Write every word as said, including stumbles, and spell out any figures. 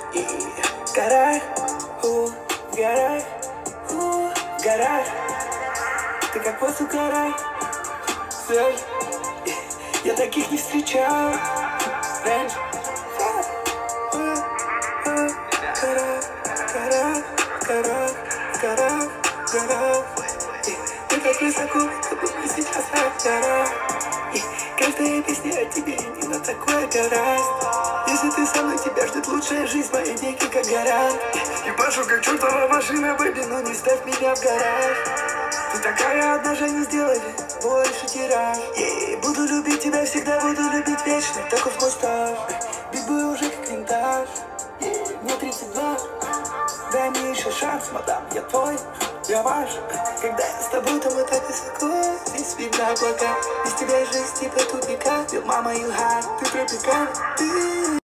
И в горах, у, в горах, у, в горах. Ты как воздух в горах, звезд. Я таких не встречал раньше. Гора, гора, гора, гора, гора. Ты так высоко, как будто сейчас в горах. Каждая песня о тебе не на такой гораст. Если ты со мной, тебя ждет лучшая жизнь, мои деньги как гора. Я пашу как чертова машина, бэби, но не ставь меня в гараж. Ты такая одна же не сделали больше тираж. И буду любить тебя всегда, буду любить вечно, таков мой стаж. Битбой уже как винтаж. Мне тридцать два, дай мне еще шанс, мадам, я твой, я ваш. Когда я с тобой, то мы так высоко, здесь видно облака. Без тебя жизнь типа тупика, Bill, mama, you hot, ты тропикан, ты.